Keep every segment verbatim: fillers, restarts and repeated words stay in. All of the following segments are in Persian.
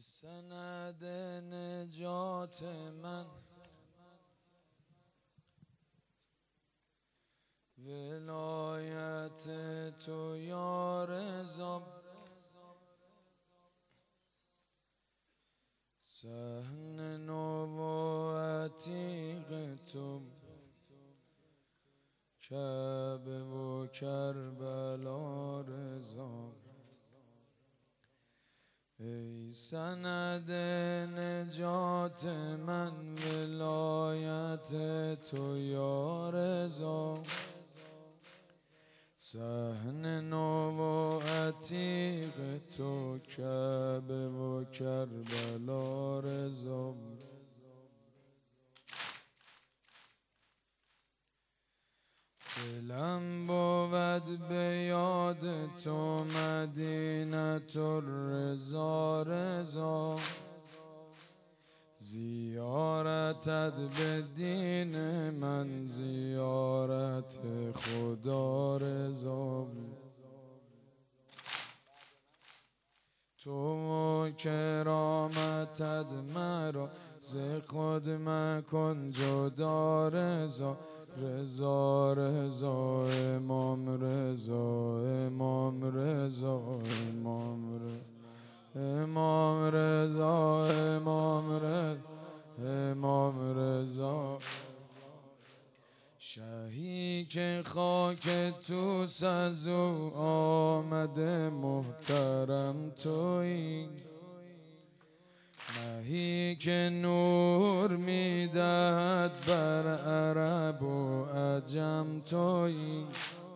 سند نجات من ولایت تو یا رضا، صحن نبوتیق تو کعبه و کربلا رضا. ای سند نجات من ولایت تو یا رضا، صحن نبوتیق تو کعبه و کربلا رضا. دلم بود به یاد تو مدینة الرضا رضا، زیارتت به دین من زیارت خدا رضا. تو و کرامتت مرا ز خود مکن جدا رضا. رضا رضا امام رضا، امام رضا، امام رضا، امام رضا، امام رضا، امام رضا. شهی که خاک تو از او آمده محترم تویی، مهی که نور میدهد بر عرب و عجم تویی،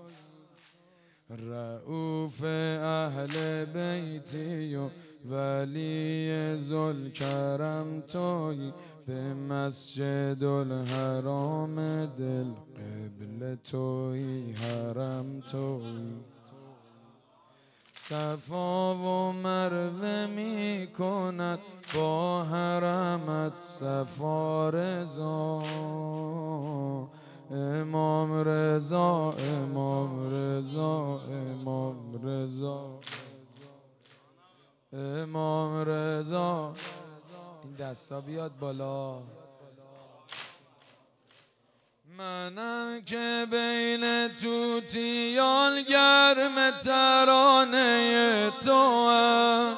رؤوف اهل بیتی و ولی ذوالکرم تویی، به مسجد الحرام دل قبله تویی حرم تویی. صفا و مروه می کند با حرمت صفا رضا. امام رضا، امام رضا، امام رضا، امام رضا. این دستا بیاد بالا. منم که بین توتیان گرم ترانه توام،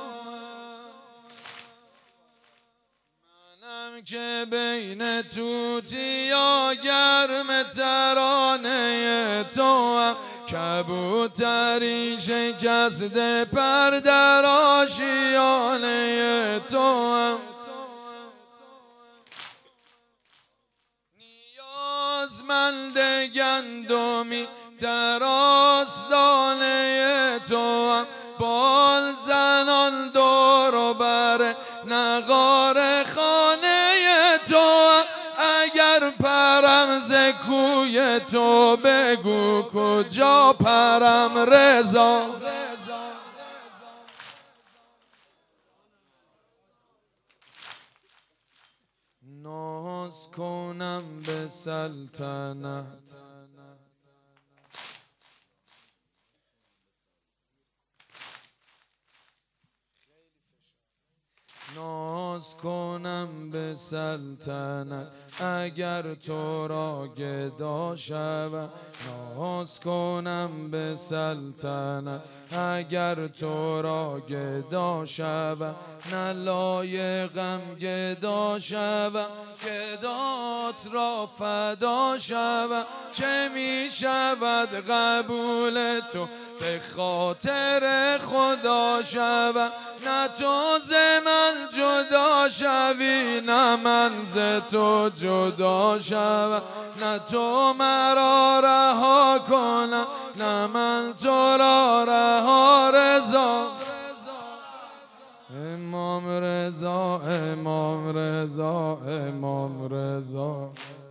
منم که بین توتیا گرم ترانه توام، کبوتری شکسته پر در آشیانه توام. نیازمند گندمی در آستانه توام، بال زنان دور و بر نغار خانه توام. اگر پرم ز کوی تو بگو کجا پرم رضا. ناز کنم به سلطنت ناز کنم به سلطنت اگر تو را گدا شوم. ناز کنم به سلطنت اگر تو را گدا شوم. نه لایقم گدا شوم گدات را فدا شوم. چه می شود قبول تو به خاطر خدا شوم. نه تو ز من جدا شوی نه من ز تو جدا شوم. نه تو مرا رها کنم نه من تو را رها رضا. امام رضا، امام رضا، امام رضا.